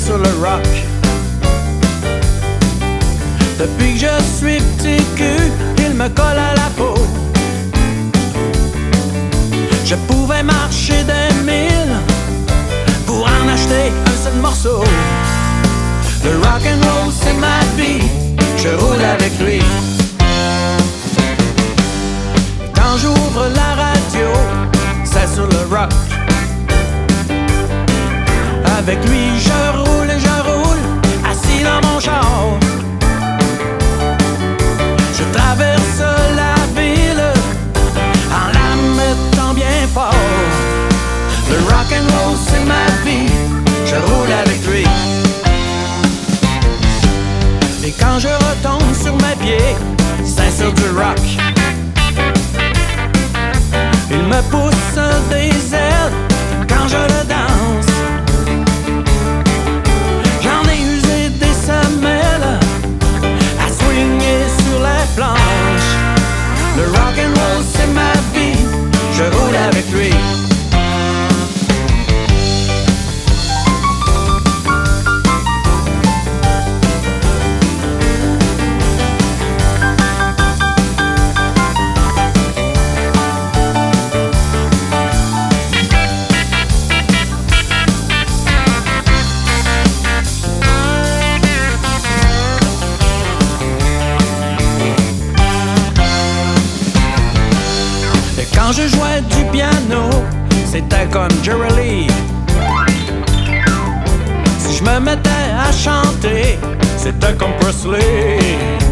sur le rock. Depuis que je suis petit cul, il me colle à la peau. Je pouvais marcher des milles pour en acheter un seul morceau. Le rock and roll c'est ma vie, je roule avec lui. Quand j'ouvre la radio, c'est sur le rock. Avec lui je roule, assis dans mon char. Je traverse la ville en la mettant bien fort. Le rock and roll c'est ma vie, je roule avec lui. Et quand je retombe sur mes pieds, c'est sur du rock. Il me pousse des ailes quand je le danse. J'en ai usé des semelles à swinger sur les planches. Le rock and roll c'est ma vie, je roule avec lui. Quand je jouais du piano, c'était comme Jerry Lee. Si je me mettais à chanter, c'était comme Presley.